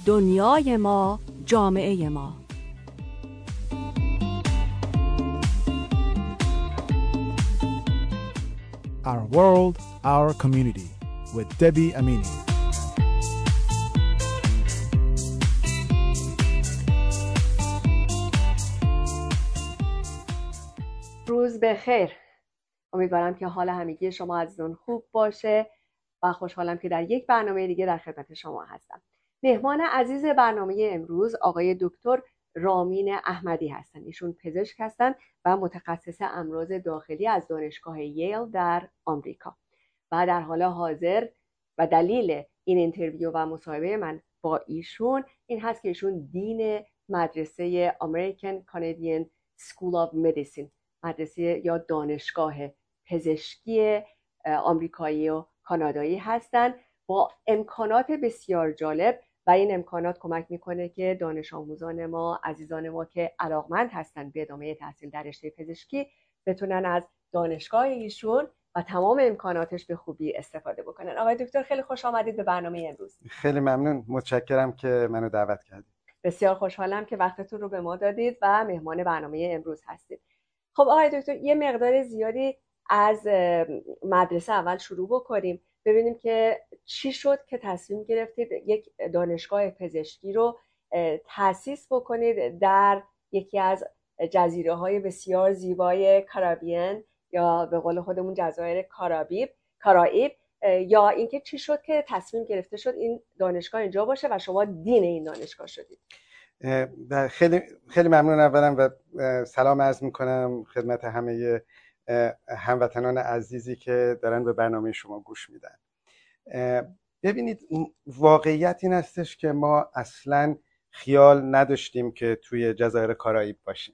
دنیای ما، جامعه ما. Our World, Our Community with Debbie Amini. روز بخیر. امیدوارم که حال همگی شما عزیزان خوب باشه و خوشحالم که در یک برنامه دیگه در خدمت شما هستم. مهمان عزیز برنامه امروز آقای دکتر رامین احمدی هستند. ایشون پزشک هستند و متخصص امراض داخلی از دانشگاه ییل در آمریکا و در حال حاضر و دلیل این اینترویو و مصاحبه من با ایشون این هست که ایشون دین مدرسه American Canadian School of Medicine، مدرسه یا دانشگاه پزشکی آمریکایی و کانادایی هستند با امکانات بسیار جالب و این امکانات کمک میکنه که دانش آموزان ما، عزیزان ما که علاقمند هستند به ادامه تحصیل در رشته پزشکی بتونن از دانشگاه ایشون و تمام امکاناتش به خوبی استفاده بکنن. آقای دکتر خیلی خوش آمدید به برنامه امروز. خیلی ممنون، متشکرم که منو دعوت کردید. بسیار خوشحالم که وقتتون رو به ما دادید و مهمان برنامه امروز هستید. خب آقای دکتر یه مقدار زیادی از مدرسه اول شروع بکنیم، ببینیم که چی شد که تصمیم گرفتید یک دانشگاه پزشکی رو تأسیس بکنید در یکی از جزیره‌های بسیار زیبای کارائیبیان یا به قول خودمون جزایر کارائیب، یا اینکه چی شد که تصمیم گرفته شد این دانشگاه اینجا باشه و شما دین این دانشگاه شدید؟ خیلی خیلی ممنون اولا و سلام عرض میکنم خدمت همه هموطنان عزیزی که دارن به برنامه شما گوش میدن. ببینید، واقعیت این هستش که ما اصلا خیال نداشتیم که توی جزایر کارائیب باشیم.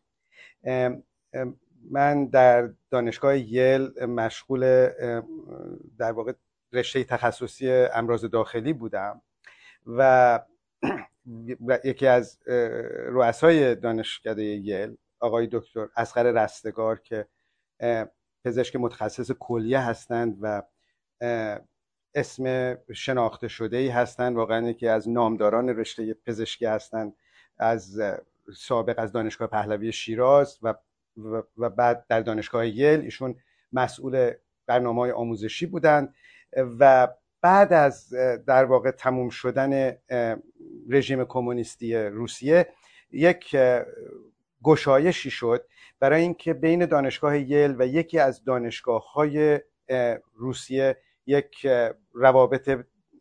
من در دانشگاه ییل مشغول در واقع رشته تخصصی امراض داخلی بودم و یکی از رؤسای دانشکده ییل آقای دکتر اصغر رستگار که پزشک متخصص کلیه هستند و اسم شناخته شده‌ای هستند، واقعا یکی از نامداران رشته پزشکی هستند، از سابق از دانشگاه پهلوی شیراز و بعد در دانشگاه ییل ایشون مسئول برنامه‌های آموزشی بودند و بعد از در واقع تموم شدن رژیم کمونیستی روسیه یک گشایشی شد برای اینکه بین دانشگاه ییل و یکی از دانشگاه‌های روسیه یک روابط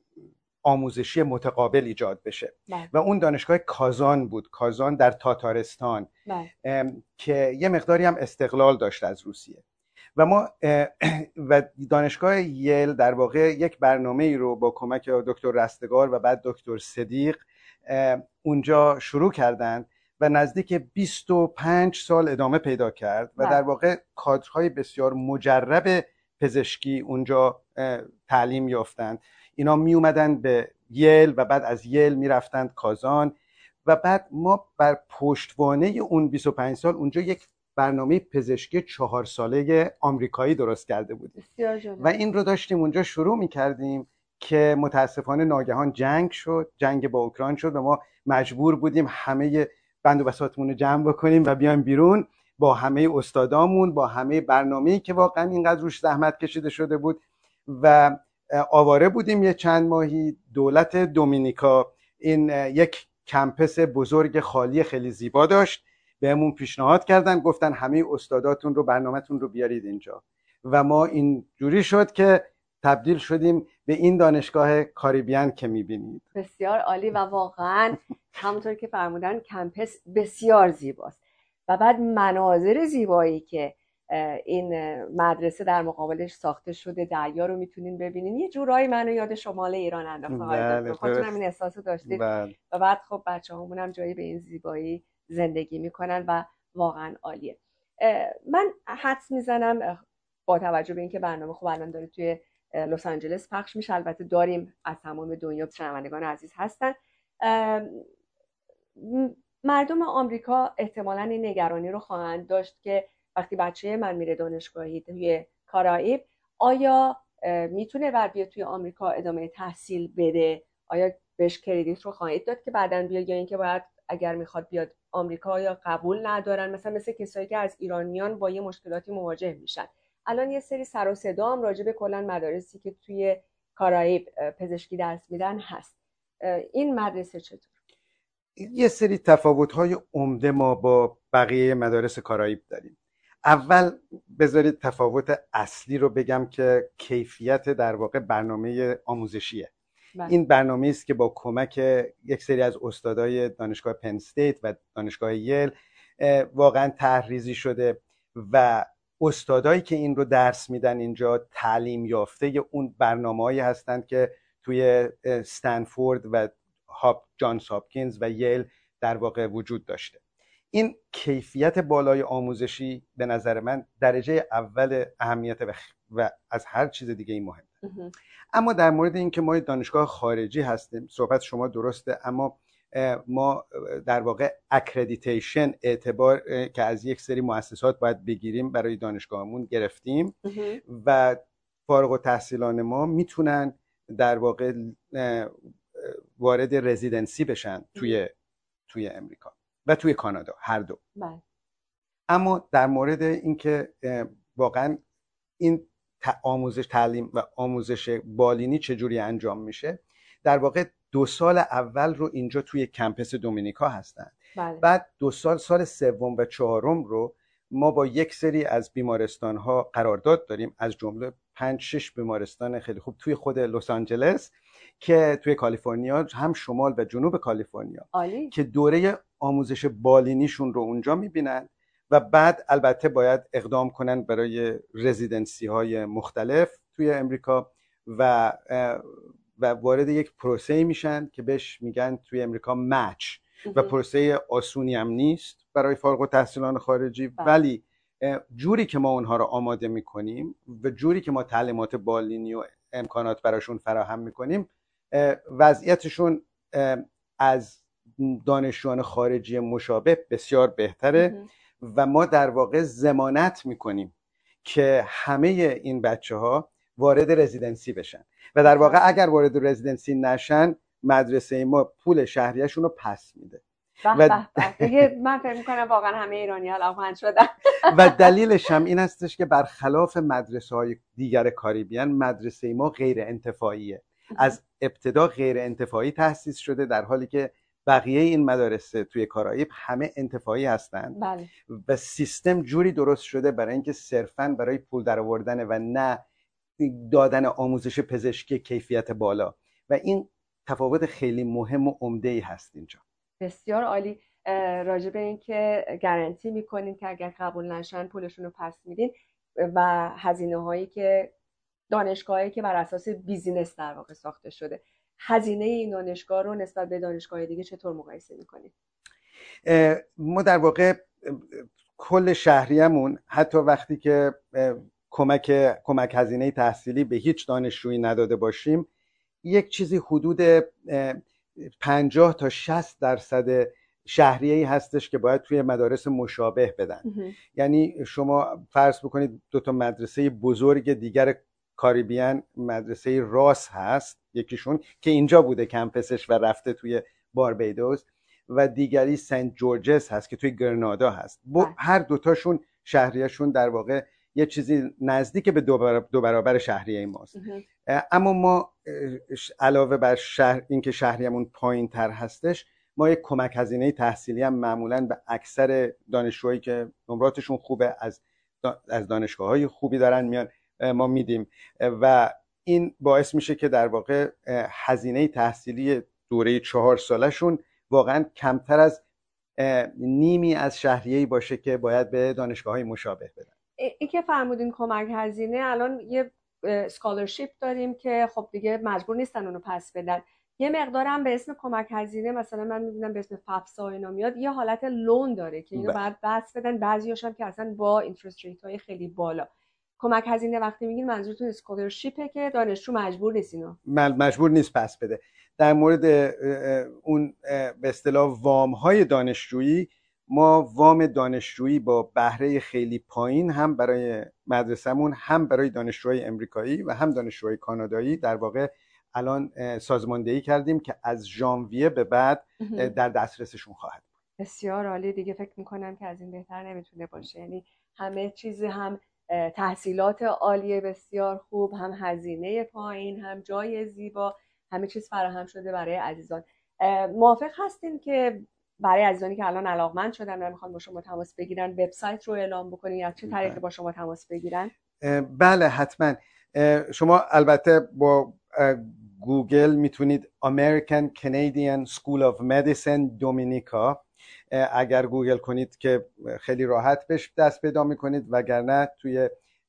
آموزشی متقابل ایجاد بشه و اون دانشگاه کازان بود، کازان در تاتارستان که یه مقداری هم استقلال داشت از روسیه و ما و دانشگاه ییل در واقع یک برنامه‌ای رو با کمک دکتر رستگار و بعد دکتر صدیق اونجا شروع کردند و نزدیک 25 سال ادامه پیدا کرد و در واقع کادرهای بسیار مجرب پزشکی اونجا تعلیم یافتند. اینا می اومدن به ییل و بعد از ییل می رفتند کازان و بعد ما بر پشتوانه اون 25 سال اونجا یک برنامه پزشکی 4 ساله آمریکایی درست کرده بودیم و این رو داشتیم اونجا شروع می کردیم که متاسفانه ناگهان جنگ با اوکراین شد و ما مجبور بودیم همه بند و بساطمون رو جمع بکنیم و بیایم بیرون با همه استادامون، با همه برنامه‌ای که واقعا اینقدر روش زحمت کشیده شده بود و آواره بودیم. یه چند ماهی دولت دومینیکا این یک کمپس بزرگ خالی خیلی زیبا داشت، بهمون پیشنهاد کردن، گفتن همه استاداتون رو برنامه‌تون رو بیارید اینجا و ما این جوری شد که تبدیل شدیم به این دانشگاه کاریبیان که می‌بینید. بسیار عالی و واقعا همونطور که فرمودن کمپس بسیار زیباست و بعد مناظر زیبایی که این مدرسه در مقابلش ساخته شده، دریا رو میتونین ببینین، یه جورایی منو یاد شمال ایران انداخته. خودتون هم این احساسو داشتید و بعد خب بچه‌هامون هم جایی به این زیبایی زندگی میکنن و واقعا عالیه. من حدس میزنم با توجه به اینکه برنامه خب الان داره توی لس آنجلس پخش میشه، البته داریم از تمام دنیا شنوندگان عزیز هستن، مردم آمریکا احتمالاً این نگرانی رو خواهند داشت که وقتی بچه من میره دانشگاهی توی کارائیب آیا میتونه بر بیاد توی آمریکا ادامه تحصیل بده؟ آیا بهش کردیت رو خواهید داد که بعداً بیاد، یا اینکه باید اگر میخواد بیاد آمریکا یا قبول ندارن، مثل کسایی که از ایرانیان با یه مشکلاتی مواجه میشن. الان یه سری سر و صدا هم راجع به کلا مدارسی که توی کارائیب پزشکی درس میدن هست. این مدرسه چطور؟ یه سری تفاوت‌های عمده ما با بقیه مدارس کارائیب داریم. اول بذارید تفاوت اصلی رو بگم که کیفیت در واقع برنامه آموزشیه. این برنامه است که با کمک یک سری از استادای دانشگاه پن استیت و دانشگاه یل واقعا طرح‌ریزی شده و استادایی که این رو درس میدن اینجا تعلیم یافته اون برنامه‌هایی هستند که توی استنفورد و جانز هاپکینز و یل در واقع وجود داشته. این کیفیت بالای آموزشی به نظر من درجه اول اهمیت و از هر چیز دیگه این مهمه. اما در مورد این که ما دانشگاه خارجی هستیم، صحبت شما درسته، اما ما در واقع اکردیتیشن، اعتبار که از یک سری مؤسسات باید بگیریم برای دانشگاهمون گرفتیم و فارغ التحصیلان ما میتونن در واقع وارد رزیدنسی بشن توی امریکا و توی کانادا، هر دو. اما در مورد اینکه واقعا این آموزش، تعلیم و آموزش بالینی چجوری انجام میشه، در واقع 2 سال اول رو اینجا توی کمپس دومینیکا هستن. بعد 2 سال سوم و چهارم رو ما با یک سری از بیمارستان ها قرارداد داریم، از جمله 5-6 بیمارستان خیلی خوب توی خود لس آنجلس که توی کالیفرنیا، هم شمال و جنوب کالیفرنیا، که دوره آموزش بالینیشون رو اونجا میبینن و بعد البته باید اقدام کنن برای رزیدنسی های مختلف توی امریکا و وارد یک پروسه میشن که بهش میگن توی امریکا مچ و پروسه آسونی هم نیست برای فارغ التحصیلان خارجی، ولی جوری که ما اونها رو آماده میکنیم و جوری که ما تعلیمات بالینی و امکانات براشون فراهم میکنیم، وضعیتشون از دانشجویان خارجی مشابه بسیار بهتره و ما در واقع ضمانت میکنیم که همه این بچه‌ها وارد رزیدنسی بشن و در واقع اگر وارد رزیدنسی نشن، مدرسه ما پول شهریه‌شون رو پس میده. دیگه من فکر می‌کنم واقعا همه ایرانی‌ها علاقه‌مند شدن. و دلیلش هم این هستش که برخلاف مدرسه‌های دیگر کاریبیان، مدرسه ما غیر انتفاعیه. از ابتدا غیر انتفاعی تأسیس شده، در حالی که بقیه این مدارس توی کارائیب همه انتفاعی هستن. و سیستم جوری درست شده برای اینکه صرفاً برای پول درآوردن و نه دادن آموزش پزشکی کیفیت بالا، و این تفاوت خیلی مهم و عمده‌ای هست اینجا. بسیار عالی. راجع به این که گارانتی میکنین که اگر قبول نشن پولشون رو پس میدین و هزینه هایی که دانشگاهی که بر اساس بیزینس در واقع ساخته شده، هزینه این دانشگاه رو نسبت به دانشگاه دیگه چطور مقایسه میکنید؟ ما در واقع کل شهریه‌مون، حتی وقتی که کمک هزینه تحصیلی به هیچ دانشجویی نداده باشیم، یک چیزی حدود 50 تا 60% شهریه‌ای هستش که باید توی مدارس مشابه بدن. یعنی شما فرض بکنید 2 تا مدرسه بزرگ دیگر کاریبیان، مدرسه راس هست یکیشون که اینجا بوده کمپسش و رفته توی باربیدوس، و دیگری سنت جورجز هست که توی گرنادا هست. هر دوتاشون شهریه‌شون در واقع یه چیزی نزدیک به 2 برابر شهریه ماست. اما ما علاوه بر اینکه شهریه‌مون پایین تر هستش، ما یک کمک هزینه تحصیلی هم معمولاً به اکثر دانشجوهایی که نمراتشون خوبه از دانشگاه‌های خوبی دارن میان ما میدیم و این باعث میشه که در واقع هزینه تحصیلی دوره 4 سالشون واقعاً کمتر از نیمی از شهریه‌ای باشه که باید به دانشگاه‌های مشابه بدن. این که فرمودین کمک هزینه، الان یه اسکالرشیپ داریم که خب دیگه مجبور نیستن اونو پس بدن. یه مقدارم به اسم کمک هزینه، مثلا من می‌بینم به اسم فپسا اینا میاد، یه حالت لون داره که اینو بعد پس بدن، بعضی‌هاش هم که اصلا با اینترست ریت‌های خیلی بالا. کمک هزینه وقتی میگین منظورتون اسکالرشیپه که دانشجو مجبور نیست اینو مجبور نیست پس بده. در مورد اون به اصطلاح وام‌های دانشجویی، ما وام دانشجویی با بهره خیلی پایین هم برای مدرسه‌مون، هم برای دانشجوهای امریکایی و هم دانشجوهای کانادایی در واقع الان سازماندهی کردیم که از ژانویه به بعد در دسترسشون خواهد بود. بسیار عالی. دیگه فکر میکنم که از این بهتر نمیتونه باشه. یعنی همه چیز، هم تحصیلات عالی بسیار خوب، هم هزینه پایین، هم جای زیبا، همه چیز فراهم شده برای عزیزان. موافق هستین که برای عزیزانی که الان علاقمند شدن و میخوان با شما تماس بگیرن وبسایت رو اعلام بکنین یا چه طریقی با شما تماس بگیرن؟ بله حتما. شما البته با گوگل میتونید American Canadian School of Medicine Dominica اگر گوگل کنید که خیلی راحت بهش دست پیدا میکنید، وگرنه توی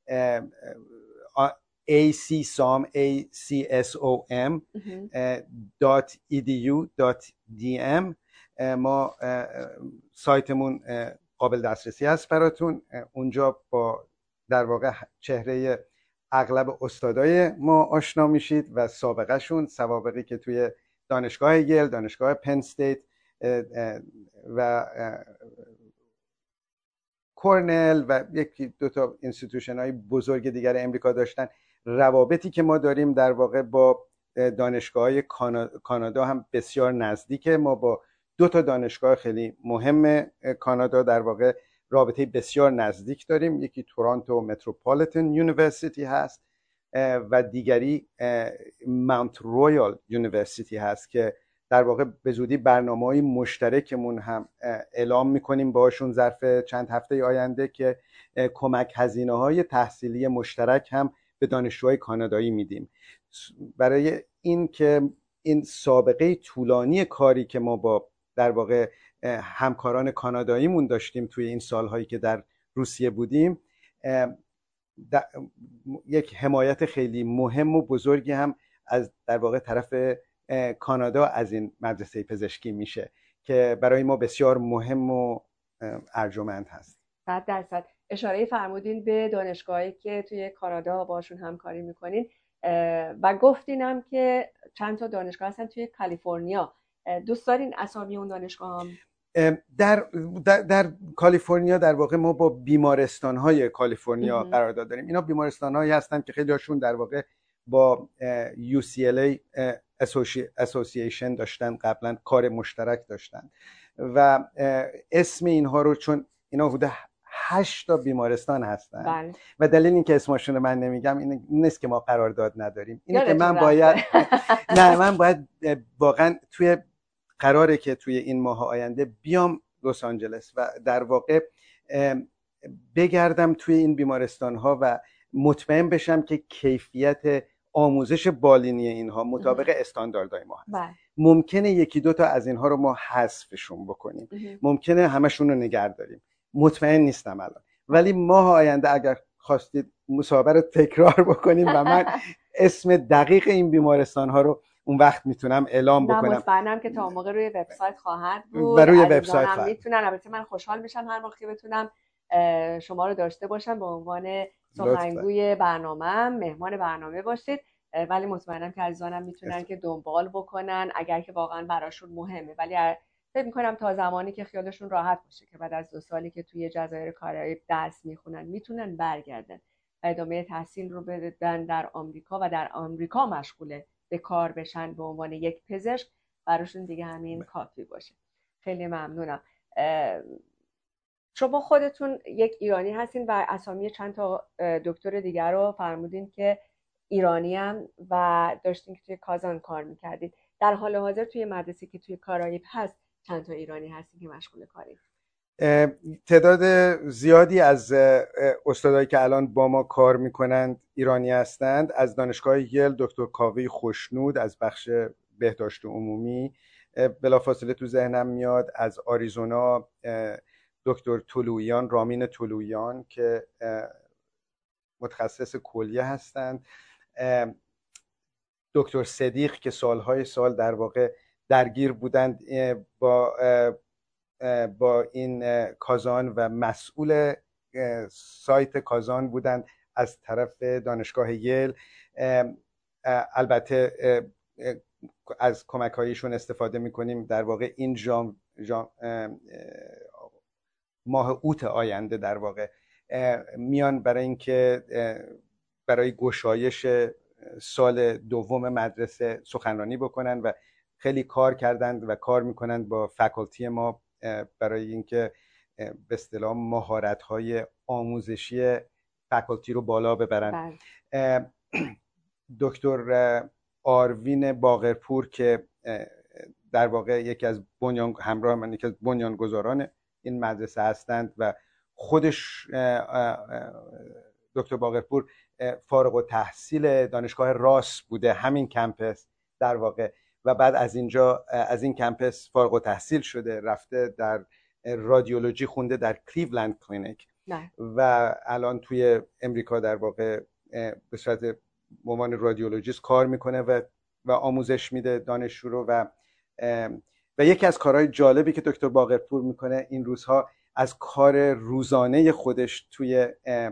acsom.edu.dm ما سایتمون قابل دسترسی هست براتون. اونجا با در واقع چهره اغلب استادای ما آشنا میشید و سوابقی که توی دانشگاه یل، دانشگاه پن استیت و کورنل و یکی دو تا اینستیتوشن های بزرگ دیگر امریکا داشتن. روابطی که ما داریم در واقع با دانشگاه های کانادا هم بسیار نزدیکه. ما با دو تا دانشگاه خیلی مهم کانادا در واقع رابطه بسیار نزدیک داریم. یکی تورانتو متروپولیتن یونیورسیتی هست و دیگری ماونت رویال یونیورسیتی هست که در واقع به زودی برنامه‌های مشترکمون هم اعلام می‌کنیم باشون ظرف چند هفته آینده که کمک هزینه‌های تحصیلی مشترک هم به دانشجوهای کانادایی میدیم. برای این که این سابقه طولانی کاری که ما با در واقع همکاران کاناداییمون داشتیم توی این سالهایی که در روسیه بودیم، یک حمایت خیلی مهم و بزرگی هم از در واقع طرف کانادا از این مدرسه پزشکی میشه که برای ما بسیار مهم و ارجمند هست. 100% اشاره فرمودین به دانشگاهی که توی کانادا باشون همکاری میکنین و گفتینم که چند تا دانشگاه هستن توی کالیفرنیا. دوست دارین اسامی اون دانشگاه هم؟ در کالیفرنیا در واقع ما با بیمارستان‌های کالیفرنیا قرارداد داریم. اینا بیمارستان‌هایی هستن که خیلی هاشون در واقع با UCLA اسوسییشن داشتن، قبلا کار مشترک داشتن و اسم اینها رو، چون اینا حدود 8 تا بیمارستان هستن بله. و دلیل این که اسمشون رو من نمیگم این نیست که ما قرارداد نداریم، اینه که من باید من باید واقعا قراره که توی این ماه آینده بیام لس آنجلس و در واقع بگردم توی این بیمارستان ها و مطمئن بشم که کیفیت آموزش بالینی اینها مطابق استانداردهای ما هست. ممکنه یکی دو تا از اینها رو ما حذفشون بکنیم، ممکنه همشون رو نگه داریم، مطمئن نیستم الان، ولی ماه آینده اگر خواستید مصاحبه رو تکرار بکنیم و من اسم دقیق این بیمارستان ها رو اون وقت میتونم اعلام بکنم. مطمئنم که تا موقع روی وبسایت خواهد بود و روی وبسایت خواهد میتونن. البته من خوشحال میشم هر موقع که بتونم شما رو داشته باشم به عنوان سخنگوی برنامه، مهمان برنامه باشید، ولی مطمئنم که عزیزانم میتونن که دنبال بکنن اگر که واقعا براشون مهمه. ولی فکر میکنم تا زمانی که خیالشون راحت باشه که بعد از 2 سالی که توی جزایر کارائیب درس میخونن میتونن برگردن و ادامه تحصیل رو بدن در آمریکا و در آمریکا مشغول به کار بشن به عنوان یک پزشک، براشون دیگه همین کافی باشه. خیلی ممنونم. شما خودتون یک ایرانی هستین و اسامی چند تا دکتر دیگر رو فرمودین که ایرانی هم و داشتین که توی کازان کار میکردید. در حال حاضر توی مدرسه که توی کارائیب هست چند تا ایرانی هستین که مشغول کارید؟ تعداد زیادی از استادایی که الان با ما کار میکنند ایرانی هستند. از دانشگاه یل دکتر کاوی خوشنود از بخش بهداشت عمومی بلافاصله تو ذهنم میاد. از آریزونا دکتر طلویان، رامین طلویان که متخصص کلیه هستند. دکتر صدیق که سالهای سال در واقع درگیر بودند با این کازان و مسئول سایت کازان بودند از طرف دانشگاه یل. البته از کمک‌هایشون استفاده می‌کنیم. در واقع این ماه اوت آینده در واقع میان برای اینکه برای گشایش سال دوم مدرسه سخنرانی بکنن و خیلی کار کردند و کار میکنند با فکالتی ما برای اینکه به اصطلاح مهارت‌های آموزشی فکالتی رو بالا ببرن. دکتر آروین باقرپور که در واقع یکی از بنیانگذاران این مدرسه هستند و خودش دکتر باقرپور فارغ التحصیل دانشگاه راس بوده، همین کمپس در واقع، و بعد از این کمپس فارغ التحصیل شده، رفته در رادیولوژی خونده در کلیولند کلینیک و الان توی امریکا در واقع به صورت به عنوان رادیولوژیست کار میکنه و آموزش میده دانشجو رو. و یکی از کارهای جالبی که دکتر باقرپور میکنه این روزها از کار روزانه خودش توی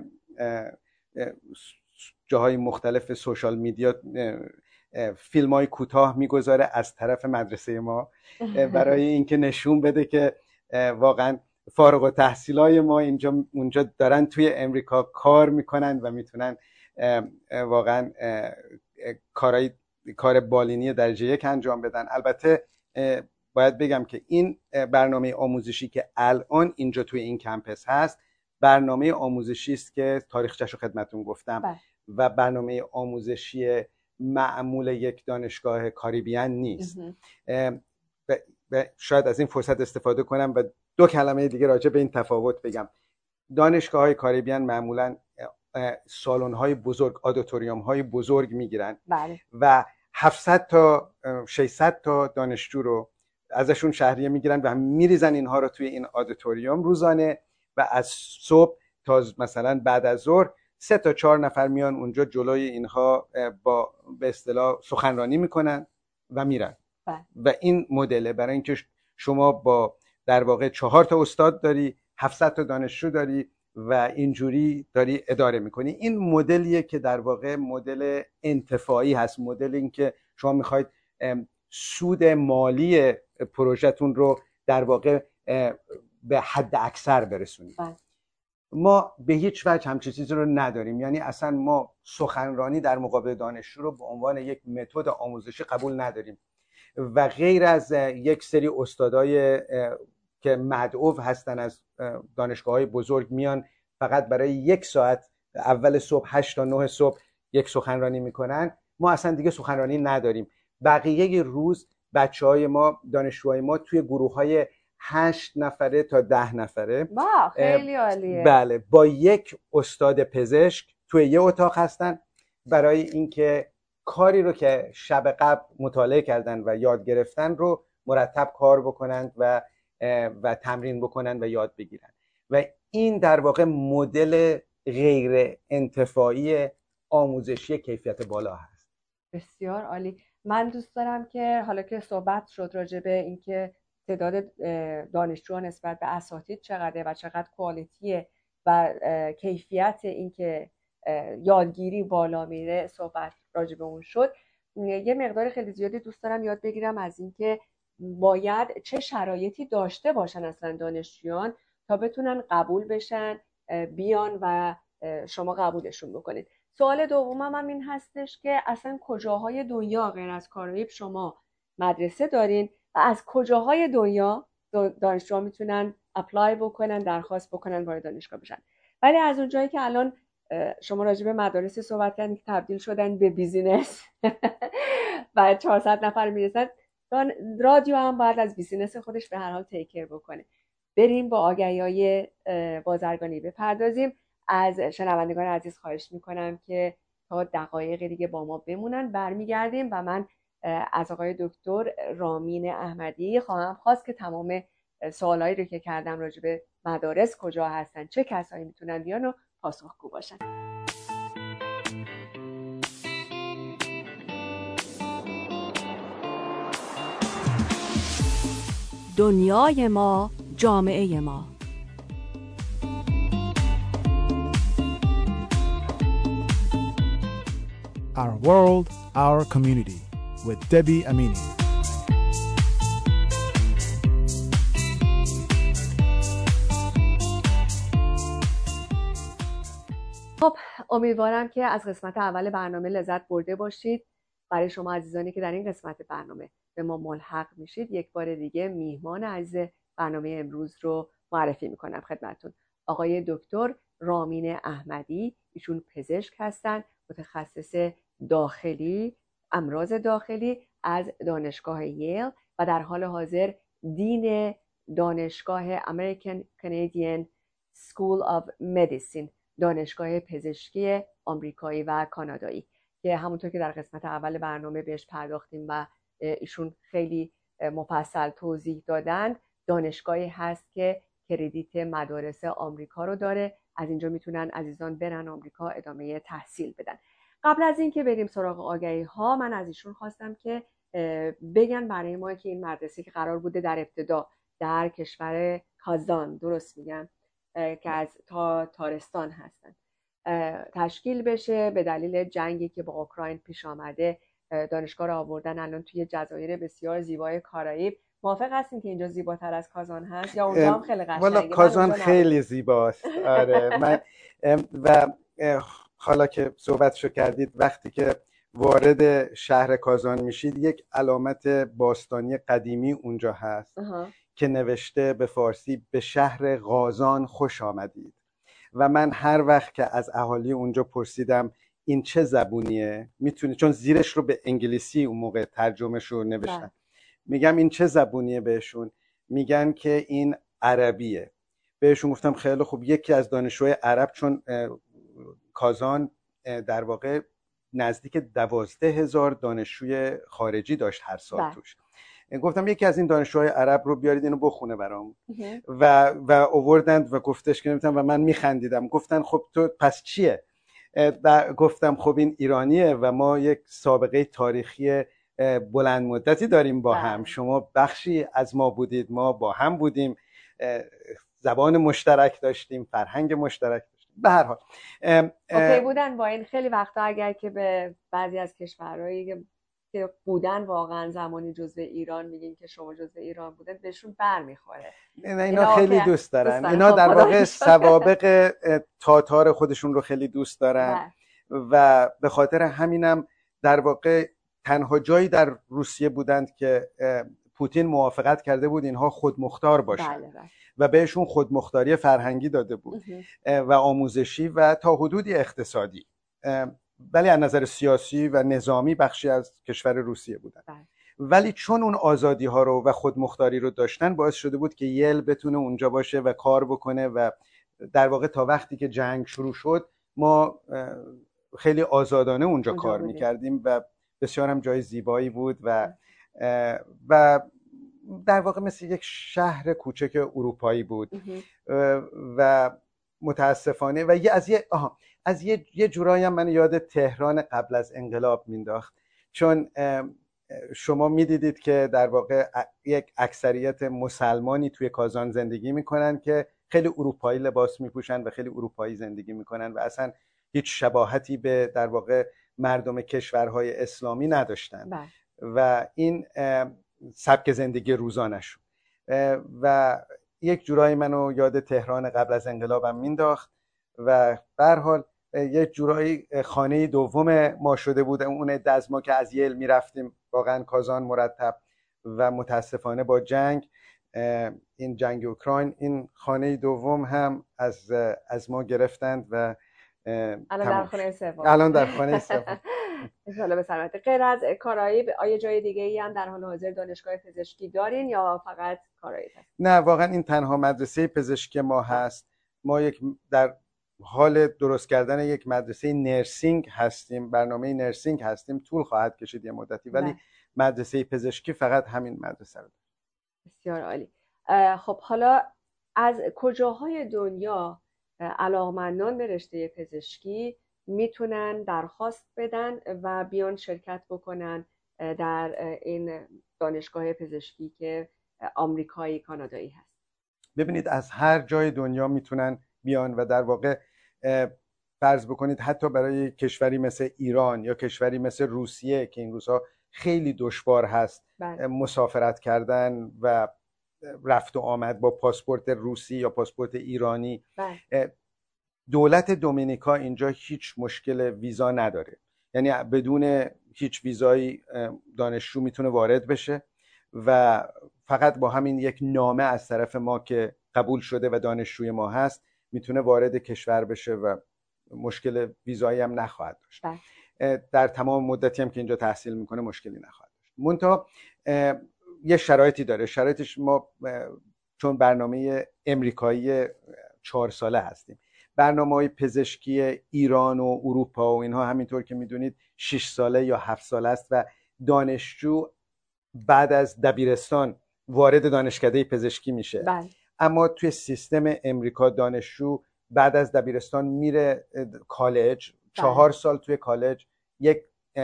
جاهای مختلف سوشال میدیا فیلم‌های کوتاه میگذاره از طرف مدرسه ما برای اینکه نشون بده که واقعا فارغ التحصیلای ما اونجا دارن توی امریکا کار میکنن و میتونن واقعا کار بالینی درجه 1 انجام بدن. البته باید بگم که این برنامه آموزشی که الان اینجا توی این کمپس هست برنامه آموزشی است که تاریخچه‌شو خدمتتون گفتم و برنامه آموزشی معمول یک دانشگاه کاریبیان نیست. شاید از این فرصت استفاده کنم و 2 کلمه دیگه راجع به این تفاوت بگم. دانشگاه‌های کاریبیان معمولاً سالن‌های بزرگ، آدیتوریوم‌های بزرگ میگیرن و 700 تا 600 تا دانشجو رو ازشون شهریه میگیرن و میریزن اینها رو توی این آدیتوریوم روزانه و از صبح تا مثلا بعد از ظهر 3 تا 4 نفر میان اونجا جلوی اینها با به اصطلاح سخنرانی میکنن و میرن. و این مدله برای اینکه شما با در واقع 4 تا استاد داری، 700 تا دانشجو داری و اینجوری داری اداره میکنی. این مدلیه که در واقع مدل انتفاعی هست، مدل این که شما میخواید سود مالی پروژهتون رو در واقع به حد اکثر برسونید. ما به هیچ وجه همچین چیزی رو نداریم، یعنی اصلا ما سخنرانی در مقابل دانشجو رو به عنوان یک متد آموزشی قبول نداریم و غیر از یک سری استادای که مدعو هستن از دانشگاه‌های بزرگ میان فقط برای 1 ساعت اول صبح 8 تا 9 صبح یک سخنرانی میکنن، ما اصلا دیگه سخنرانی نداریم. بقیه روز بچه‌های ما، دانشجوهای ما توی گروه‌های 8 نفره تا 10 نفره، خیلی عالیه. بله، با یک استاد پزشک توی یه اتاق هستن برای اینکه کاری رو که شب قبل مطالعه کردن و یاد گرفتن رو مرتب کار بکنن و تمرین بکنن و یاد بگیرن. و این در واقع مدل غیر انتفاعی آموزشی کیفیت بالا هست. بسیار عالی. من دوست دارم که حالا که صحبت شد راجع به اینکه تعداد دانشجوها نسبت به اساتید چقدره و چقدر کوالیتیه و کیفیت اینکه یادگیری بالا میره صحبت راجع به اون شد، یه مقدار خیلی زیادی دوست دارم یاد بگیرم از اینکه باید چه شرایطی داشته باشن اصلا دانشجویان تا بتونن قبول بشن بیان و شما قبولشون بکنید. سوال دومم هم این هستش که اصلا کجاهای دنیا غیر از کارائیب شما مدرسه دارین و از کجاهای دنیا دانشجوها میتونن اپلای بکنن، درخواست بکنن وارد دانشگاه بشن. ولی از اونجایی که الان شما راجع به مدارسی صحبت کردین که تبدیل شدن به بیزینس و 400 نفر میرسن، رادیو هم باید از بیزینس خودش به هر حال تیکر بکنه. بریم با آگهی‌های بازرگانی بپردازیم. از شنوندگان عزیز خواهش میکنم که تا دقایق دیگه با ما بمونن، برمیگردیم و من از آقای دکتر رامین احمدی خواهم خواست که تمام سوالایی رو که کردم راجع به مدارس کجا هستن، چه کسایی میتونن بیان و پاسخگو باشن. دنیای ما، جامعه ما. Our world, our community with Debbie Amini. خب امیدوارم که از قسمت اول برنامه لذت برده باشید. برای شما عزیزانی که در این قسمت برنامه به ما ملحق میشید، یک بار دیگه میهمان عزیز برنامه امروز رو معرفی میکنم خدمتتون. آقای دکتر رامین احمدی، ایشون پزشک هستن، متخصص داخلی، امراض داخلی از دانشگاه ییل و در حال حاضر دین دانشگاه American Canadian School of Medicine، دانشگاه پزشکی آمریکایی و کانادایی، که همونطور که در قسمت اول برنامه بهش پرداختیم و ایشون خیلی مفصل توضیح دادن، دانشگاهی هست که کردیت مدارس آمریکا رو داره. از اینجا میتونن عزیزان برن آمریکا ادامه تحصیل بدن. قبل از اینکه بریم سراغ آگهی ها، من از ایشون خواستم که بگن برای ما که این مدرسه که قرار بوده در ابتدا در کشور کازان، درست میگم، که از تارستان هستن، تشکیل بشه به دلیل جنگی که با اوکراین پیش آمده. دانشگاه رو آوردن الان توی جزایر بسیار زیبای کارائیب. موافق هستین که اینجا زیباتر از کازان هست یا اونجا هم خیلی قشنگه؟ والا کازان خیلی زیباست. آره من و حالا که صحبتشو کردید، وقتی که وارد شهر کازان میشید یک علامت باستانی قدیمی اونجا هست که نوشته به فارسی به شهر قازان خوش آمدید. و من هر وقت که از اهالی اونجا پرسیدم این چه زبونیه، میتونی، چون زیرش رو به انگلیسی اون موقع ترجمهش رو نوشتن، میگم این چه زبونیه بهشون، میگن که این عربیه. بهشون گفتم خیلی خوب، یکی از دانشجوهای عرب، چون کازان در واقع نزدیک 12,000 دانشجوی خارجی داشت هر سال توش، گفتم یکی از این دانشجوهای عرب رو بیارید اینو بخونه برام. و آوردند و گفتش که نمیتونم، و من میخندیدم. گفتن خب تو پس چیه؟ گفتم خب این ایرانیه و ما یک سابقه تاریخی بلند مدتی داریم با هم. شما بخشی از ما بودید، ما با هم بودیم، زبان مشترک داشتیم، فرهنگ مشترک داشتیم. به هر حال اوکی بودن با این. خیلی وقتا اگر که به بعضی از کشورهایی که بودن واقعا زمانی جزو ایران میگین که شما جزو ایران بودن، بهشون برمیخوره. اینا خیلی دوست دارن. اینا در واقع سوابق تاتار خودشون رو خیلی دوست دارن و به خاطر همینم در واقع تنها جایی در روسیه بودند که پوتین موافقت کرده بود اینها خودمختار باشن و بهشون خودمختاری فرهنگی داده بود و آموزشی و تا حدودی اقتصادی، ولی از نظر سیاسی و نظامی بخشی از کشور روسیه بودن. ولی چون اون آزادی ها رو و خودمختاری رو داشتن، باعث شده بود که یل بتونه اونجا باشه و کار بکنه و در واقع تا وقتی که جنگ شروع شد ما خیلی آزادانه اونجا کار میکردیم و بسیار هم جای زیبایی بود و در واقع مثل یک شهر کوچک اروپایی بود. و متاسفانه و از یه جورایی هم من یاد تهران قبل از انقلاب مینداخت، چون شما میدیدید که در واقع یک اکثریت مسلمانی توی کازان زندگی میکنن که خیلی اروپایی لباس میپوشن و خیلی اروپایی زندگی میکنن و اصلا هیچ شباهتی به در واقع مردم کشورهای اسلامی نداشتن و این سبک زندگی روزانشون و یک جورایی منو یاد تهران قبل از انقلابم مینداخت و به هر حال یک جورایی خانه دوم ما شده بود اون عده از ما که از یل میرفتیم واقعا کازان مرتب و متاسفانه با جنگ، این جنگ اوکراین، این خانه دوم هم از ما گرفتند و الان در خانه سوم. ان شاءالله به سلامتی. غیر از کارائیب آیا جای دیگه ای هم در حال حاضر دانشگاه پزشکی دارین یا فقط کارائیب هست؟ نه، واقعا این تنها مدرسه پزشکی ما هست. ما در حال درست کردن یک مدرسه نرسینگ هستیم، برنامه نرسینگ هستیم، طول خواهد کشید یه مدتی، ولی مدرسه پزشکی فقط همین مدرسه رو. بسیار عالی. خب حالا از کجاهای دنیا علاقمندان به رشته پزشکی میتونن درخواست بدن و بیان شرکت بکنن در این دانشگاه پزشکی که آمریکایی کانادایی هست؟ ببینید از هر جای دنیا میتونن بیان و در واقع فرض بکنید حتی برای کشوری مثل ایران یا کشوری مثل روسیه که این روزها خیلی دشوار هست مسافرت کردن و رفت و آمد با پاسپورت روسی یا پاسپورت ایرانی، دولت دومینیکا اینجا هیچ مشکل ویزا نداره، یعنی بدون هیچ ویزایی دانشجو میتونه وارد بشه و فقط با همین یک نامه از طرف ما که قبول شده و دانشجوی ما هست میتونه وارد کشور بشه و مشکل ویزایی هم نخواهد داشت. در تمام مدتی هم که اینجا تحصیل میکنه مشکلی نخواهد داشت. منتها یه شرایطی داره. شرایطش ما چون برنامه امریکایی 4 ساله هستیم، برنامه‌های پزشکی ایران و اروپا و اینها همینطور که میدونید 6 ساله یا 7 ساله است و دانشجو بعد از دبیرستان وارد دانشکده پزشکی میشه. بله. اما توی سیستم امریکا دانشجو بعد از دبیرستان میره کالج، 4 سال توی کالج یک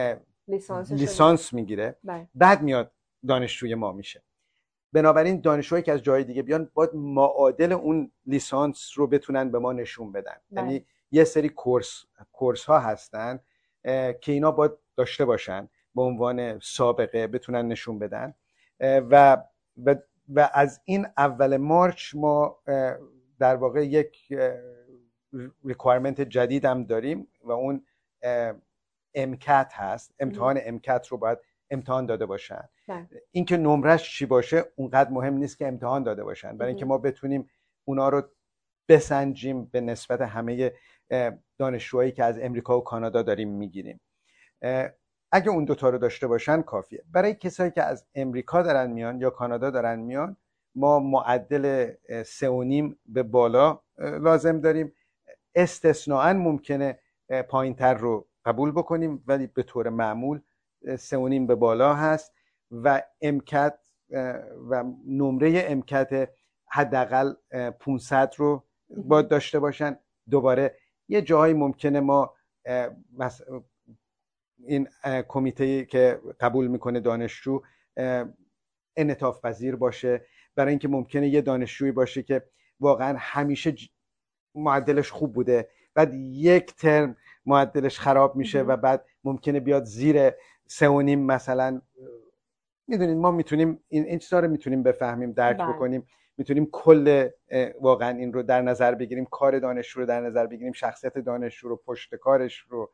لیسانس میگیره، بعد میاد دانشجوی ما میشه. بنابراین دانشجوهایی که از جای دیگه بیان باید معادل اون لیسانس رو بتونن به ما نشون بدن. یعنی یه سری کورس ها هستن که اینا باید داشته باشن به عنوان سابقه بتونن نشون بدن و از این اول مارچ ما در واقع یک ریکوایرمنت جدید هم داریم و اون امکت هست. امتحان امکت رو باید امتحان داده باشن. این که نمرش چی باشه اونقدر مهم نیست که امتحان داده باشن، برای اینکه ما بتونیم اونا رو بسنجیم به نسبت همه دانشجوهایی که از امریکا و کانادا داریم میگیریم. اگه اون دوتا رو داشته باشن کافیه. برای کسایی که از امریکا دارن میان یا کانادا دارن میان ما معدل 3.5 به بالا لازم داریم. استثناءً ممکنه پایین‌تر رو قبول بکنیم ولی به طور معمول 3.5 به بالا هست و امکت و نمره امکت حداقل 500 رو باید داشته باشن. دوباره یه جایی ممکنه ما این کمیته که قبول میکنه دانشجو انعطاف پذیر باشه، برای اینکه ممکنه یه دانشجویی باشه که واقعا همیشه معدلش خوب بوده بعد یک ترم معدلش خراب میشه و بعد ممکنه بیاد زیر 3.5 مثلا. میدونید ما میتونیم این چیزا رو میتونیم بفهمیم، درک بکنیم، میتونیم کل واقعا این رو در نظر بگیریم، کار دانشجو رو در نظر بگیریم، شخصیت دانشجو رو، پشت کارش رو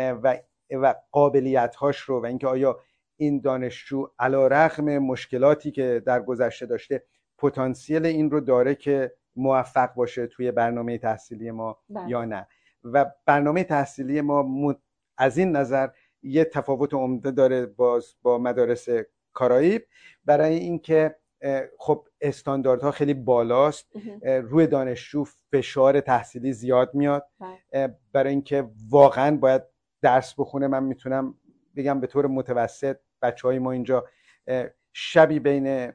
و قابلیت‌هاش رو و اینکه آیا این دانشجو علیرغم مشکلاتی که در گذشته داشته پتانسیل این رو داره که موفق باشه توی برنامه تحصیلی ما یا نه. و برنامه تحصیلی ما از این نظر یه تفاوت عمده داره با مدارس کارائیب، برای اینکه خب استانداردها خیلی بالاست، روی دانشجو فشار تحصیلی زیاد میاد، برای اینکه واقعا باید درس بخونه. من میتونم بگم به طور متوسط بچهای ما اینجا شبی بین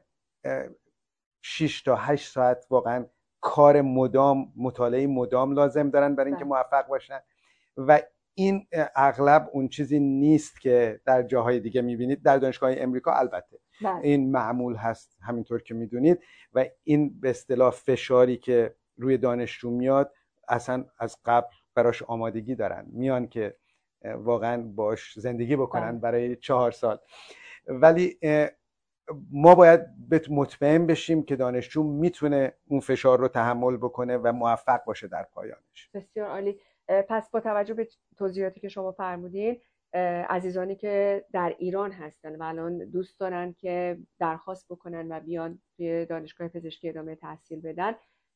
6 تا 8 ساعت واقعا کار مدام، مطالعه مدام لازم دارن برای اینکه موفق باشن و این اغلب اون چیزی نیست که در جاهای دیگه میبینید. در دانشگاه امریکا البته این معمول هست همینطور که میدونید و این به اصطلاح فشاری که روی دانشجو میاد اصلا از قبل براش آمادگی دارن، میان که واقعا باش زندگی بکنن برای 4 سال. ولی ما باید مطمئن بشیم که دانشجو میتونه اون فشار رو تحمل بکنه و موفق باشه در پایانش. بسیار عالی. پس با توجه به توضیحاتی که شما فرمودین، عزیزانی که در ایران هستن و الان دوست دارن که درخواست بکنن و بیان توی دانشگاه پزشکی ادامه تحصیل بدن،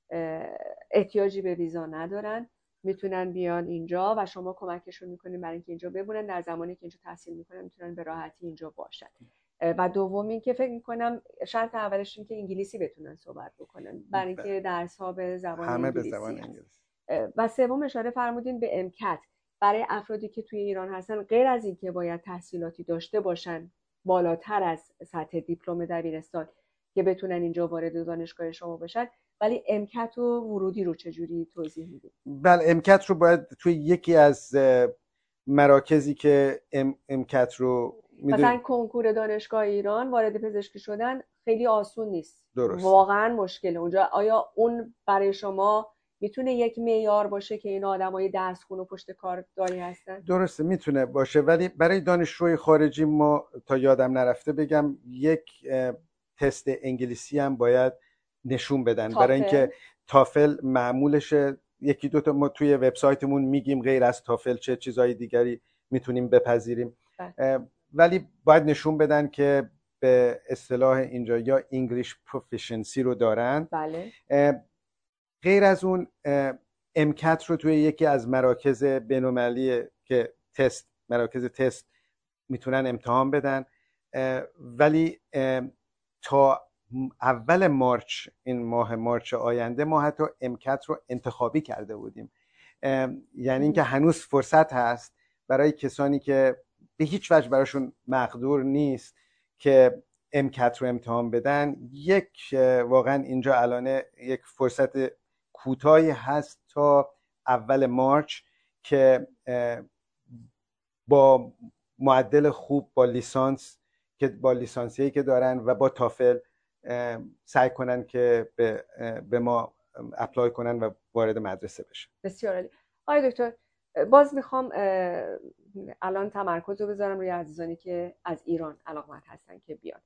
احتیاجی به ویزا ندارن، میتونن بیان اینجا و شما کمکشون میکنین برای اینکه اینجا بمونن. در زمانی که اینجا تحصیل میکنن میتونن به راحتی اینجا باشن. و دوم این که فکر میکنم شرط اولش این که انگلیسی بتونن صحبت بکنن برای اینکه درس‌ها به زبان انگلیسی. و سوم اشاره فرمودین به امکت. برای افرادی که توی ایران هستن غیر از این که باید تحصیلاتی داشته باشن بالاتر از سطح دیپلم دبیرستان که بتونن اینجا وارد دانشگاه شما بشن، ولی امکت و ورودی رو چجوری توضیح میدید؟ بله، امکت رو باید توی یکی از مراکزی که امکت رو مثلا کنکور دانشگاه ایران وارد پزشکی شدن خیلی آسون نیست. درست. واقعا مشکله اونجا. آیا اون برای شما میتونه یک معیار باشه که این آدمای درس خون و پشت کارداری هستن؟ درسته میتونه باشه، ولی برای دانشجوی خارجی ما تا یادم نرفته بگم یک تست انگلیسی هم باید نشون بدن. برای اینکه تافل معمولش یکی دو تا ما توی وبسایتمون میگیم غیر از تافل چه چیزهای دیگری میتونیم بپذیریم، ولی باید نشون بدن که به اصطلاح اینجا یا انگلیش پروفیشنسی رو دارن. بله. غیر از اون امکت رو توی یکی از مراکز بین‌المللی که مراکز تست میتونن امتحان بدن، ولی تا اول مارچ، این ماه مارچ آینده، ما حتی امکت رو انتخابی کرده بودیم. یعنی اینکه هنوز فرصت هست برای کسانی که به هیچ وجه براشون مقدور نیست که امکت رو امتحان بدن. واقعا اینجا الان یک فرصت کوتاهی هست تا اول مارچ که با معدل خوب، با لیسانسیه‌ای که دارن و با تافل سعی کنن که به ما اپلای کنن و وارد مدرسه بشن. بسیار عالی. آقای دکتر، باز میخوام الان تمرکز رو بذارم روی عزیزانی که از ایران علاقمند هستن که بیان.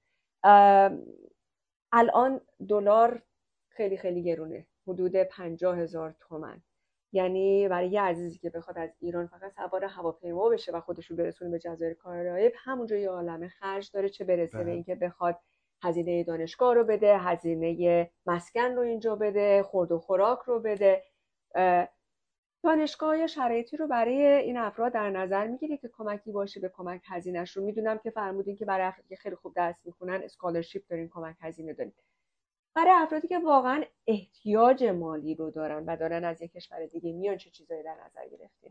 الان دلار خیلی خیلی گرونه، حدود 50,000 تومان. یعنی برای یه عزیزی که بخواد از ایران فقط سوار هواپیما بشه و خودش رو برسونه به جزایر کارائیب، همونجا یه عالمه خرج داره، چه برسه به اینکه بخواد هزینه دانشگاه رو بده، هزینه مسکن رو اینجا بده، خورد و خوراک رو بده. دانشگاه یا شرایطی رو برای این افراد در نظر میگیره که کمکی باشه به کمک هزینه‌ش رو؟ میدونم که فرمودین که برای افرادی که خیلی خوب درس میخونن اسکالرشیپ دارین، کمک هزینه دارین. برای افرادی که واقعا احتیاج مالی رو دارن و دارن از یک کشور دیگه میان، چه چیزایی در نظر گرفتین؟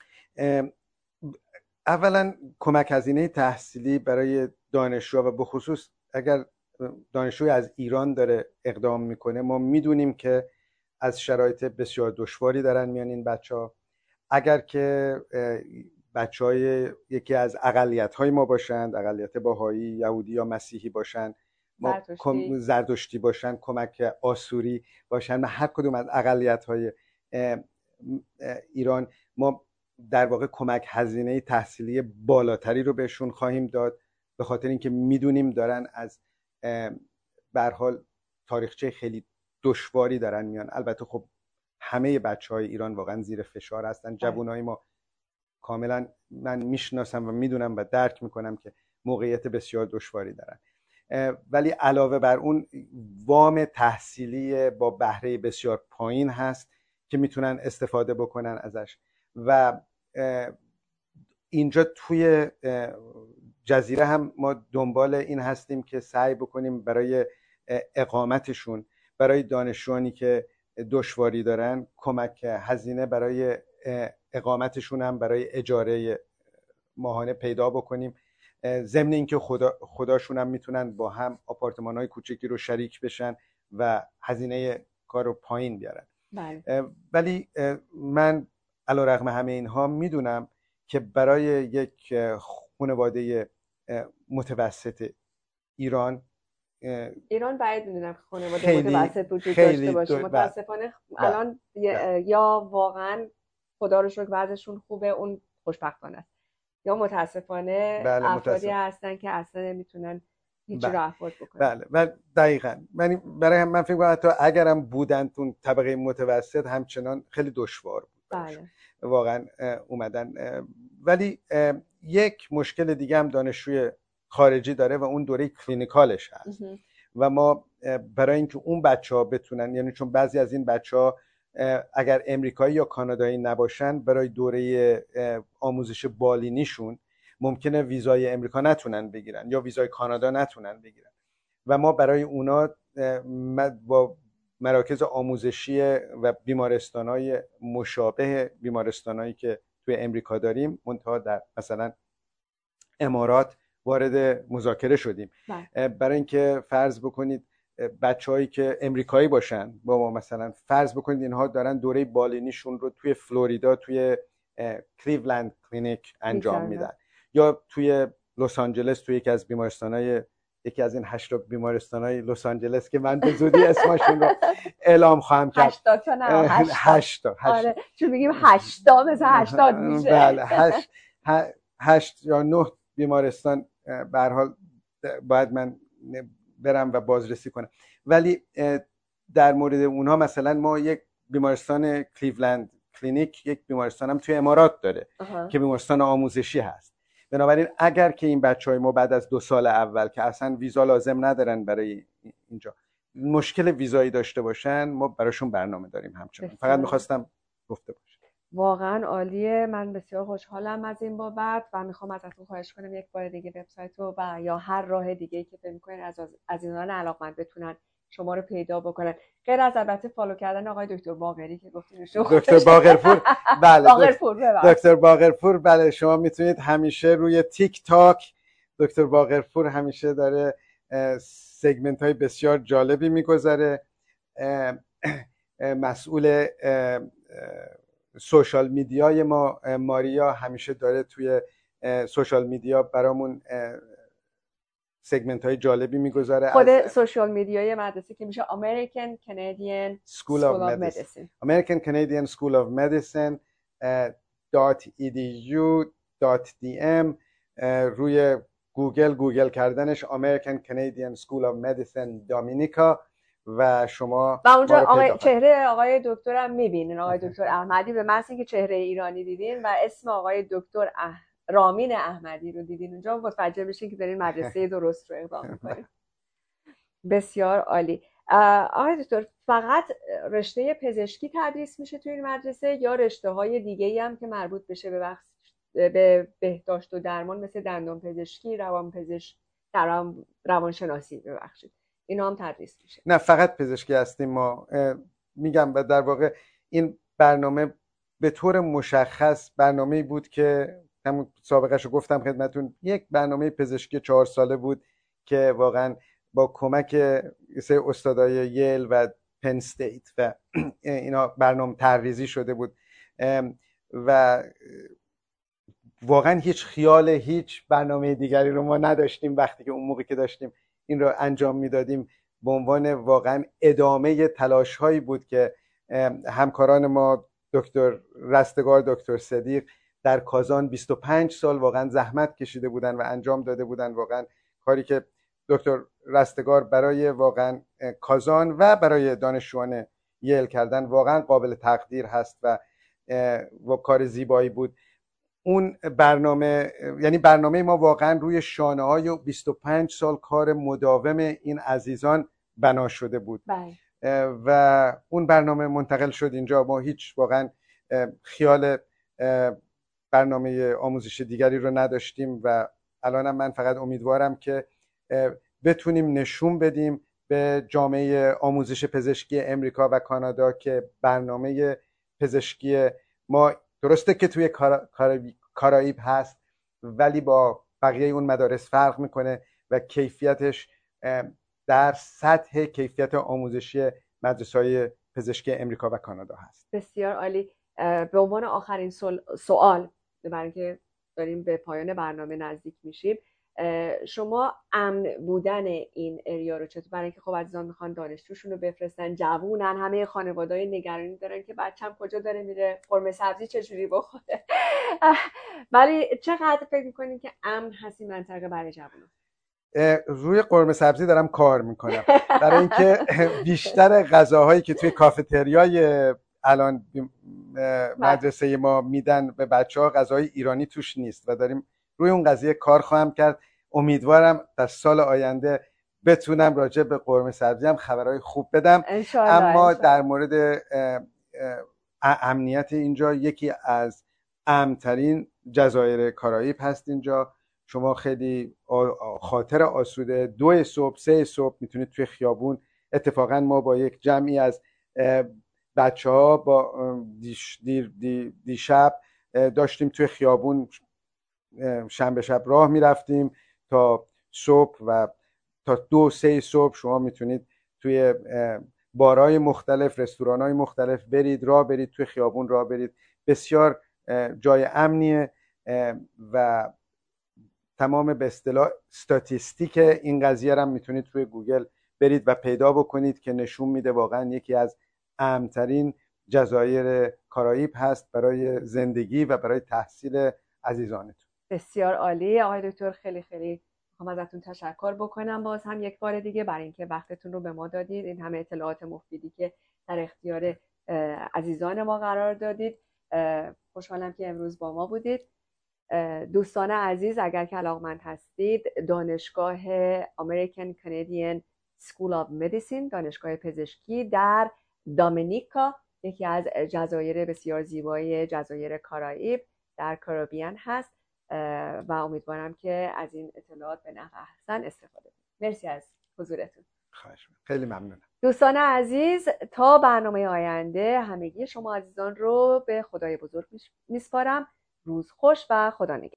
اولا کمک هزینه تحصیلی برای دانشجو و به خصوص اگر دانشجوی از ایران داره اقدام میکنه، ما میدونیم که از شرایط بسیار دشواری دارن میان این بچه‌ها. اگر که بچه‌های یکی از اقلیت‌های ما باشند، اقلیت بهایی، یهودی یا مسیحی باشند، زرتشتی باشن، کمک آسوری باشن و هر کدوم از اقلیت‌های ایران، ما در واقع کمک هزینه تحصیلی بالاتری رو بهشون خواهیم داد، به خاطر اینکه میدونیم دارن از به هر حال تاریخچه خیلی دشواری دارن میان. البته خب همه بچه‌های ایران واقعا زیر فشار هستن. جوانای ما کاملا من میشناسم و میدونم و درک میکنم که موقعیت بسیار دشواری دارن، ولی علاوه بر اون وام تحصیلی با بهره بسیار پایین هست که میتونن استفاده بکنن ازش. و اینجا توی جزیره هم ما دنبال این هستیم که سعی بکنیم برای اقامتشون، برای دانشجوانی که دشواری دارن، کمک هزینه برای اقامتشون هم برای اجاره ماهانه پیدا بکنیم. ضمن اینکه خداشون هم میتونن با هم آپارتمان‌های کوچکی رو شریک بشن و هزینه کار رو پایین بیارن. بله. ولی من علیرغم همه اینها میدونم که برای یک خانواده متوسط ایران باید میدونم خانواده متوسط وجود داشته باشه. متاسفانه الان یا واقعا خدا رو شکر وضعشون خوبه، اون خوشبختانه است، یا متاسفانه افرادی هستن که اصلا نمیتونن هیچی رو افورد بکنن. بله دقیقاً. برای من فکر کنم حتی اگرم بودن تو طبقه متوسط همچنان خیلی دشوار بود. بله. واقعا اومدن. ولی یک مشکل دیگه هم دانشجوی خارجی داره و اون دوره کلینیکالش هست. و ما برای اینکه اون بچه‌ها بتونن، یعنی چون بعضی از این بچه‌ها اگر امریکایی یا کانادایی نباشن، برای دوره آموزش بالینیشون ممکنه ویزای امریکا نتونن بگیرن یا ویزای کانادا نتونن بگیرن و ما برای اونا با مراکز آموزشی و بیمارستان‌های مشابه بیمارستان‌هایی که توی امریکا داریم، منتها در مثلا امارات، وارد مذاکره شدیم. برای اینکه فرض بکنید بچه‌هایی که امریکایی باشن، با ما مثلا فرض بکنید اینها دارن دوره بالینیشون رو توی فلوریدا توی کلیولند کلینیک انجام میدن، یا توی لس آنجلس توی یکی از بیمارستان‌های، یکی از این 8 بیمارستان‌های لس آنجلس که من به زودی اسمشون رو اعلام خواهم کرد. 8 تا نه 8 تا. آره چون میگیم 8 تا مثلا 80 میشه. بله 8 یا 9 بیمارستان به هر حال باید من برم و بازرسی کنم. ولی در مورد اونها مثلا ما یک بیمارستان کلیولند کلینیک یک بیمارستان هم توی امارات داره که بیمارستان آموزشی هست. بنابراین اگر که این بچهای ما بعد از 2 سال اول که اصلا ویزا لازم ندارن برای اینجا مشکل ویزایی داشته باشن، ما براشون برنامه داریم همچنان. فقط میخواستم گفته باشم. واقعا عالیه. من بسیار خوشحالم از این بابت و میخوام ازتون خواهش کنم یک بار دیگه وبسایت رو و یا هر راه دیگه که فکر می‌کنین از عزیزان علاقمند بتونن شما رو پیدا بکنن، غیر از البته فالو کردن آقای دکتر باقری که گفتین. دکتر باقرپور، بله باقرپور، دکتر باقرپور، بله شما میتونید همیشه روی تیک تاک دکتر باقرپور همیشه داره سگمنت های بسیار جالبی میگذاره. مسئول سوشال میدیای ما ماریا همیشه داره توی سوشال میدیا برامون سگمنت های جالبی میگذاره. خود سوشال میدیای مدرسه که میشه American Canadian School of Medicine. American Canadian School of Medicine .edu.dm. روی گوگل کردنش American Canadian School of Medicine Dominica و شما و اونجا چهره آقای دکترم میبینین، آقای دکتر احمدی. به محض اینکه چهره ایرانی دیدین و اسم آقای دکتر رامین احمدی رو دیدین اونجا، متوجه بشین که دارین مدرسه درست رو اقدام میکنین. بسیار عالی. آقای دکتر، فقط رشته پزشکی تدریس میشه توی این مدرسه یا رشته های دیگه‌ای هم که مربوط بشه به بهداشت و درمان مثل دندان پزشکی، روانشناسی ببخشید اینا هم تدریس میشه؟ نه، فقط پزشکی هستیم ما. میگم و در واقع این برنامه به طور مشخص برنامه‌ای بود که همون سابقه‌شو گفتم خدمتون، یک برنامه پزشکی 4 ساله بود که واقعا با کمک استادای ییل و پن استیت و اینا برنامه طرحریزی شده بود و واقعا هیچ خیال هیچ برنامه دیگری رو ما نداشتیم وقتی که اون موقع که داشتیم این رو انجام میدادیم. به عنوان واقعا ادامه تلاش هایی بود که همکاران ما دکتر رستگار، دکتر صدیق در کازان 25 سال واقعا زحمت کشیده بودن و انجام داده بودن. واقعا کاری که دکتر رستگار برای واقعا کازان و برای دانشجویان ییل کردن واقعا قابل تقدیر هست و کار زیبایی بود. اون برنامه، یعنی برنامه ما واقعا روی شانه های 25 سال کار مداوم این عزیزان بنا شده بود. و اون برنامه منتقل شد اینجا. ما هیچ واقعا خیال برنامه آموزش دیگری رو نداشتیم و الانم من فقط امیدوارم که بتونیم نشون بدیم به جامعه آموزش پزشکی امریکا و کانادا که برنامه پزشکی ما درسته که توی کارائیب هست ولی با بقیه اون مدارس فرق میکنه و کیفیتش در سطح کیفیت آموزشی مدرسه‌های پزشکی امریکا و کانادا هست. بسیار عالی. به عنوان آخرین سوال، برای اینکه داریم به پایان برنامه نزدیک میشیم، شما امن بودن این اریا رو چطور؟ برای اینکه خب عزیزان میخوان دانشجوشون رو بفرستن، جوونن، همه خانواده‌های نگرانی دارن که بچه‌م کجا داره میره، قرمه سبزی چجوری بخوره. ولی چقدر فکر میکنین که امن هست این منطقه برای جوونان؟ روی قرمه سبزی دارم کار میکنم برای اینکه بیشتر غذاهایی که توی کافتریای الان مدرسه ما میدن به بچه‌ها غذاهای ایرانی توش نیست و داریم روی اون قضیه کار خواهم کرد. امیدوارم در سال آینده بتونم راجع به قرمه سبزی هم خبرهای خوب بدم. اما در مورد امنیت اینجا یکی از امن‌ترین جزایر کارائیب هست اینجا. شما خیلی خاطر آسوده 2 صبح 3 صبح میتونید توی خیابون، اتفاقا ما با یک جمعی از بچه‌ها با دیشب داشتیم توی خیابون شنبه شب راه میرفتیم تا صبح و تا 2-3 صبح شما میتونید توی بارهای مختلف، رستوران‌های مختلف راه برید توی خیابون راه برید. بسیار جای امنیه و تمام به اصطلاح استاتیستیک این قضیه رو میتونید توی گوگل برید و پیدا بکنید که نشون میده واقعا یکی از امن‌ترین جزایر کارائیب هست برای زندگی و برای تحصیل عزیزانتون. بسیار عالی. آقای دکتر خیلی خیلی میخوام ازتون تشکر بکنم باز هم یک بار دیگه برای اینکه وقتتون رو به ما دادید، این همه اطلاعات مفیدی که در اختیار عزیزان ما قرار دادید. خوشحالم که امروز با ما بودید. دوستان عزیز، اگر که علاقمند هستید، دانشگاه American Canadian School of Medicine، دانشگاه پزشکی در دامینیکا، یکی از جزایر بسیار زیبای جزایر کارائیب در کارائیبیان هست و امیدوارم که از این اطلاعات به نحو احسن استفاده کنید. مرسی از حضورتون. خواهش می‌کنم. خیلی ممنونم. دوستان عزیز، تا برنامه آینده همگی شما عزیزان رو به خدای بزرگ میسپارم. روز خوش و خدا نگهدار.